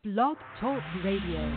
Blog Talk Radio.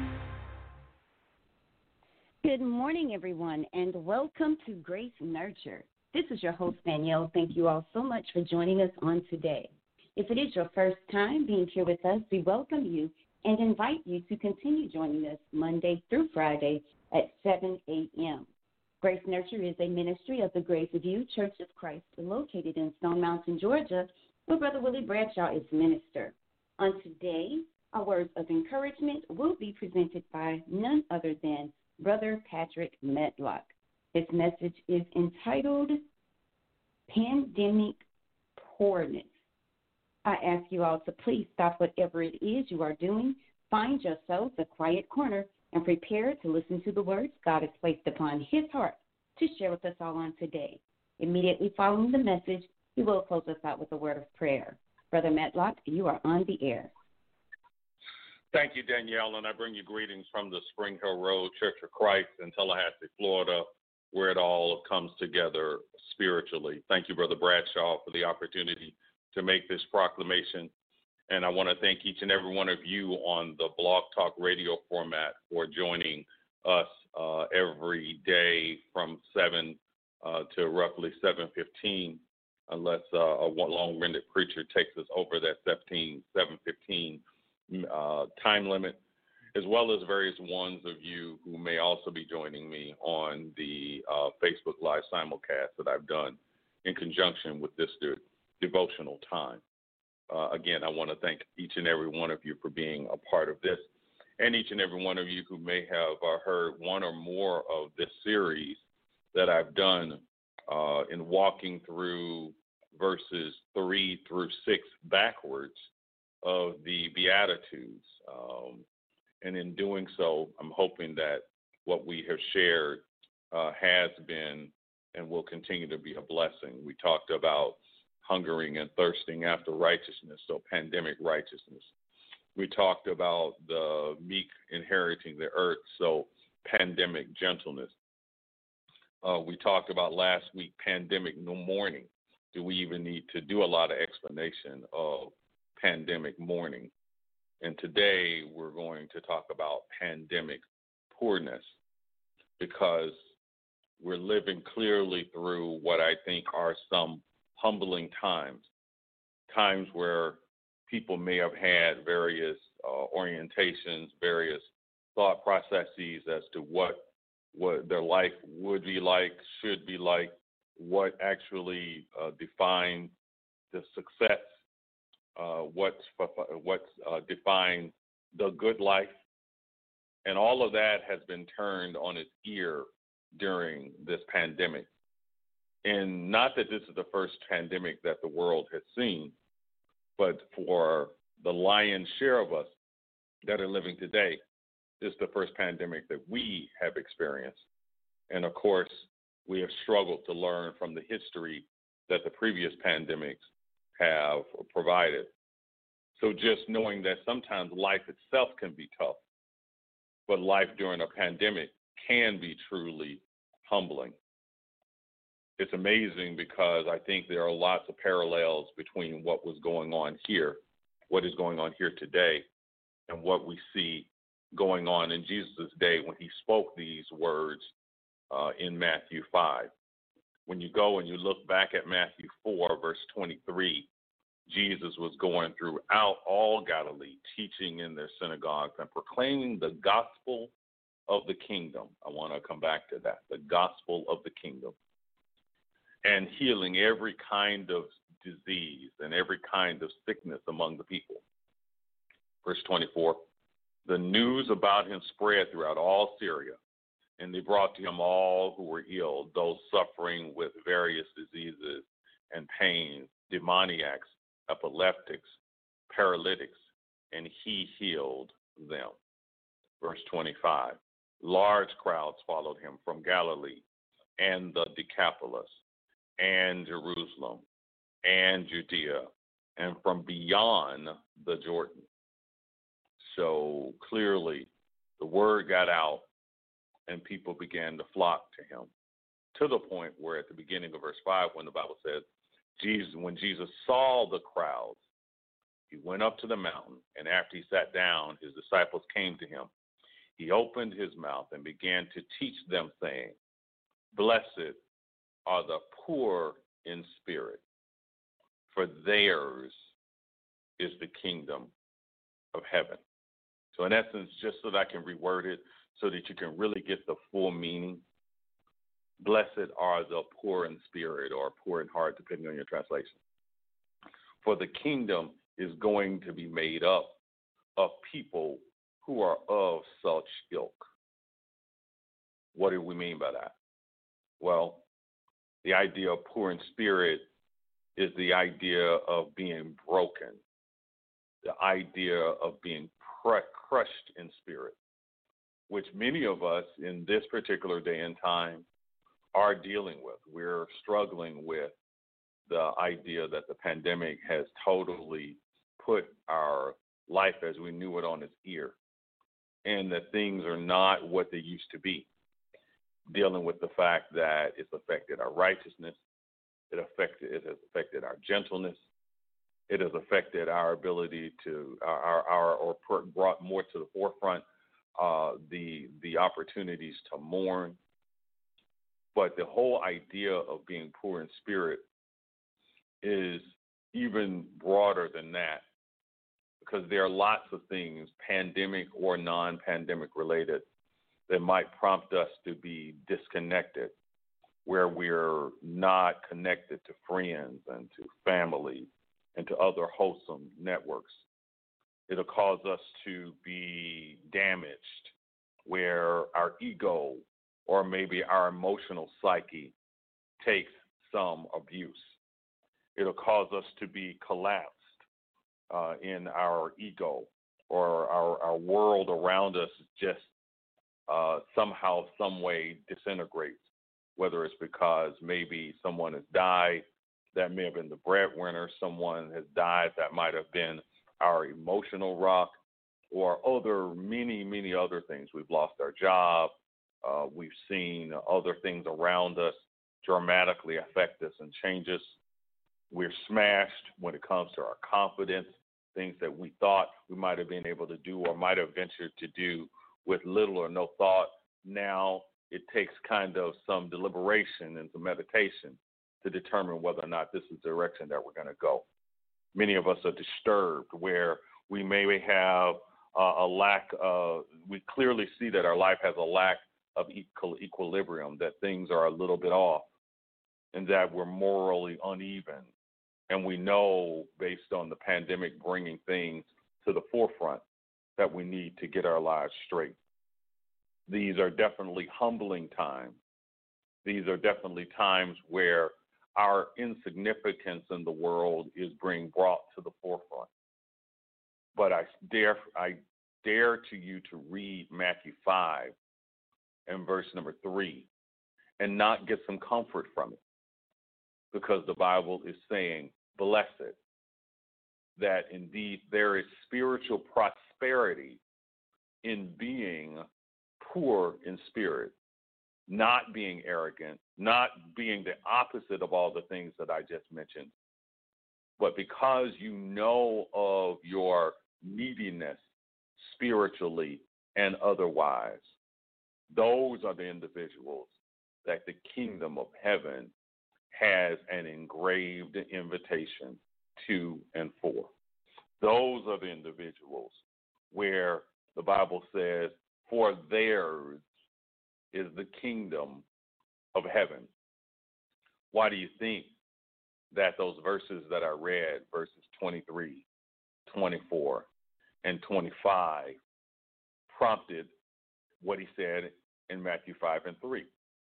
Good morning, everyone, and welcome to Grace Nurture. This is your host, Danielle. Thank you all so much for joining us on today. If it is your first time being here with us, we welcome you and invite you to continue joining us Monday through Friday at 7 a.m. Grace Nurture is a ministry of the Grace View Church of Christ located in Stone Mountain, Georgia, where Brother Willie Bradshaw is minister. On today, our words of encouragement will be presented by none other than Brother Patrick Medlock. His message is entitled Pandemic Poorness. I ask you all to please stop whatever it is you are doing, find yourselves a quiet corner, and prepare to listen to the words God has placed upon his heart to share with us all on today. Immediately following the message, he will close us out with a word of prayer. Brother Medlock, you are on the air. Thank you, Danielle, and I bring you greetings from the Spring Hill Road Church of Christ in Tallahassee, Florida, where it all comes together spiritually. Thank you, Brother Bradshaw, for the opportunity to make this proclamation. And I want to thank each and every one of you on the Blog Talk Radio format for joining us every day from 7 to roughly 7:15, unless a long-winded preacher takes us over that 7:15 time limit, as well as various ones of you who may also be joining me on the Facebook Live simulcast that I've done in conjunction with this devotional time. Again, I want to thank each and every one of you for being a part of this, and each and every one of you who may have heard one or more of this series that I've done in walking through verses 3 through 6 backwards of the Beatitudes. And in doing so, I'm hoping that what we have shared has been and will continue to be a blessing. We talked about hungering and thirsting after righteousness, so pandemic righteousness. We talked about the meek inheriting the earth, so pandemic gentleness. We talked about last week pandemic mourning. Do we even need to do a lot of explanation of pandemic mourning? And today we're going to talk about pandemic poorness, because we're living clearly through what I think are some humbling times where people may have had various orientations, various thought processes as to what their life would be like, should be like, what actually defines the success, what defines the good life. And all of that has been turned on its ear during this pandemic. And not that this is the first pandemic that the world has seen, but for the lion's share of us that are living today, this is the first pandemic that we have experienced. And of course, we have struggled to learn from the history that the previous pandemics have provided. So just knowing that sometimes life itself can be tough, but life during a pandemic can be truly humbling. It's amazing because I think there are lots of parallels between what was going on here, what is going on here today, and what we see going on in Jesus' day when he spoke these words in Matthew 5. When you go and you look back at Matthew 4, verse 23, Jesus was going throughout all Galilee, teaching in their synagogues and proclaiming the gospel of the kingdom. I want to come back to that, the gospel of the kingdom, and healing every kind of disease and every kind of sickness among the people. Verse 24, the news about him spread throughout all Syria, and they brought to him all who were ill, those suffering with various diseases and pains, demoniacs, epileptics, paralytics, and he healed them. Verse 25, large crowds followed him from Galilee and the Decapolis and Jerusalem and Judea and from beyond the Jordan. So clearly the word got out and people began to flock to him, to the point where at the beginning of verse 5, when the Bible says, when Jesus saw the crowds, He went up to the mountain, and after he sat down, his disciples came to him. He opened his mouth and began to teach them, saying, Blessed are the poor in spirit, for theirs is the kingdom of heaven. So in essence, just so that I can reword it so that you can really get the full meaning, blessed are the poor in spirit or poor in heart, depending on your translation. For the kingdom is going to be made up of people who are of such ilk. What do we mean by that? Well, the idea of poor in spirit is the idea of being broken, the idea of being crushed in spirit, which many of us in this particular day and time are dealing with. We're struggling with the idea that the pandemic has totally put our life as we knew it on its ear, and that things are not what they used to be. Dealing with the fact that it's affected our righteousness, it has affected our gentleness, it has affected our ability to brought more to the forefront the opportunities to mourn. But the whole idea of being poor in spirit is even broader than that, because there are lots of things, pandemic or non-pandemic related, that might prompt us to be disconnected, where we're not connected to friends and to family and to other wholesome networks. It'll cause us to be damaged, where our ego or maybe our emotional psyche takes some abuse. It'll cause us to be collapsed in our ego, or our world around us just somehow, some way disintegrates, whether it's because maybe someone has died that may have been the breadwinner, someone has died that might have been our emotional rock, or many other things. We've lost our job. We've seen other things around us dramatically affect us and change us. We're smashed when it comes to our confidence, things that we thought we might have been able to do or might have ventured to do with little or no thought. Now it takes kind of some deliberation and some meditation to determine whether or not this is the direction that we're going to go. Many of us are disturbed, where we may have a lack of, we clearly see that our life has a lack of equilibrium, that things are a little bit off, and that we're morally uneven. And we know, based on the pandemic bringing things to the forefront, that we need to get our lives straight. These are definitely humbling times. These are definitely times where our insignificance in the world is being brought to the forefront. But I dare to you to read Matthew 5 and verse number 3 and not get some comfort from it, because the Bible is saying, blessed, that indeed there is spiritual prosperity in being poor in spirit, not being arrogant, not being the opposite of all the things that I just mentioned, but because you know of your neediness spiritually and otherwise. Those are the individuals that the kingdom of heaven has an engraved invitation to and for. Those are the individuals where the Bible says, for theirs is the kingdom of heaven. Why do you think that those verses that I read, verses 23, 24, and 25, prompted what he said in Matthew 5 and 3?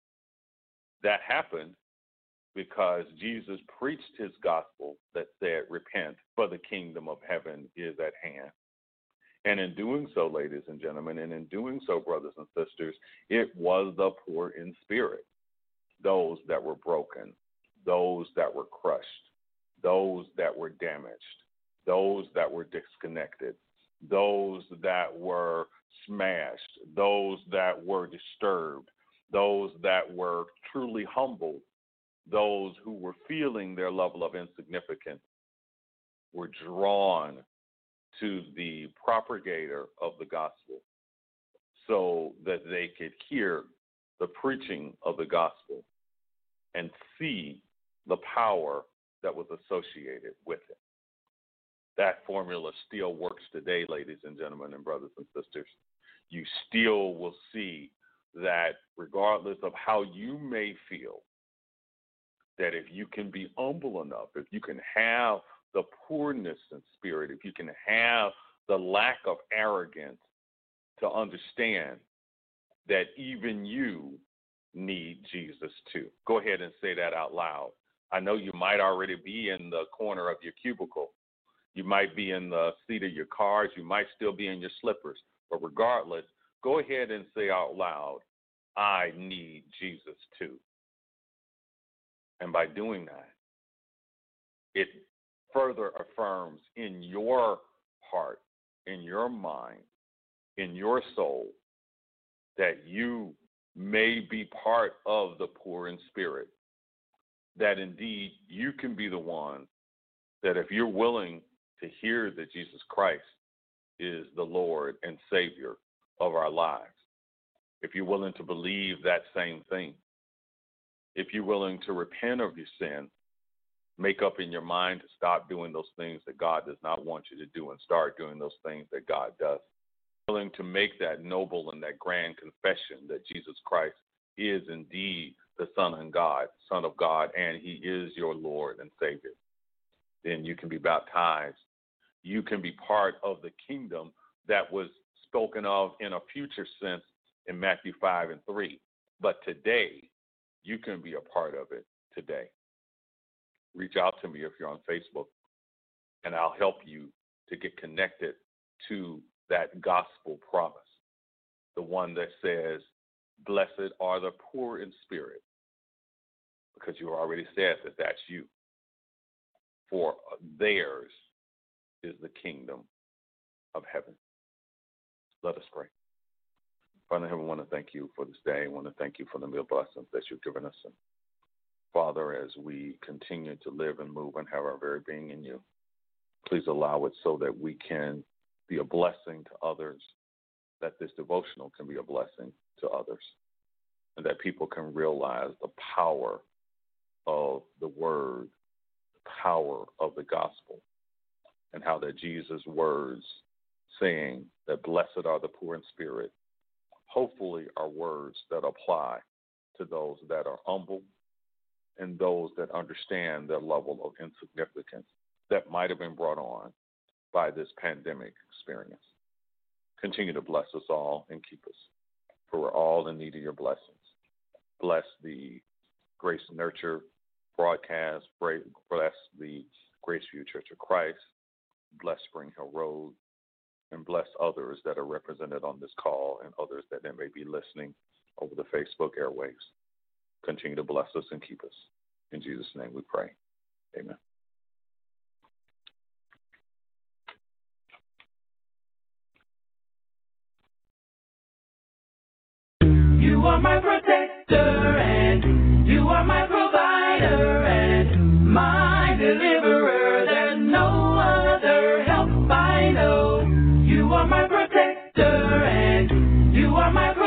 That happened because Jesus preached his gospel that said, repent, for the kingdom of heaven is at hand. And in doing so, ladies and gentlemen, and in doing so, brothers and sisters, it was the poor in spirit, those that were broken, those that were crushed, those that were damaged, those that were disconnected, those that were smashed, those that were disturbed, those that were truly humbled, those who were feeling their level of insignificance were drawn to the propagator of the gospel so that they could hear the preaching of the gospel and see the power that was associated with it. That formula still works today, ladies and gentlemen and brothers and sisters. You still will see that regardless of how you may feel, that if you can be humble enough, if you can have the poorness in spirit, if you can have the lack of arrogance to understand that even you need Jesus too. Go ahead and say that out loud. I know you might already be in the corner of your cubicle. You might be in the seat of your cars. You might still be in your slippers. But regardless, go ahead and say out loud, I need Jesus too. And by doing that, it further affirms in your heart, in your mind, in your soul, that you may be part of the poor in spirit, that indeed you can be the one that if you're willing to hear that Jesus Christ is the Lord and Savior of our lives, if you're willing to believe that same thing, if you're willing to repent of your sin, make up in your mind to stop doing those things that God does not want you to do and start doing those things that God does, willing to make that noble and that grand confession that Jesus Christ is indeed the Son of God, and he is your Lord and Savior, then you can be baptized. You can be part of the kingdom that was spoken of in a future sense in Matthew 5:3. But today, you can be a part of it today. Reach out to me if you're on Facebook, and I'll help you to get connected to that gospel promise, the one that says, blessed are the poor in spirit, because you already said that that's you. For theirs is the kingdom of heaven. Let us pray. Father in heaven, I want to thank you for this day. I want to thank you for the meal blessings that you've given us. And Father, as we continue to live and move and have our very being in you, please allow it so that we can be a blessing to others, that this devotional can be a blessing to others, and that people can realize the power of the word, the power of the gospel, and how that Jesus' words saying that blessed are the poor in spirit, hopefully are words that apply to those that are humble and those that understand their level of insignificance that might have been brought on by this pandemic experience. Continue to bless us all and keep us, for we're all in need of your blessings. Bless the Grace Nurture broadcast. Bless the Graceview Church of Christ. Bless Spring Hill Road. And bless others that are represented on this call and others that may be listening over the Facebook airwaves. Continue to bless us and keep us. In Jesus' name we pray. Amen. You are my protector, and you are my provider, and my deliverer. There's no other help I know. You are my protector, and you are my provider.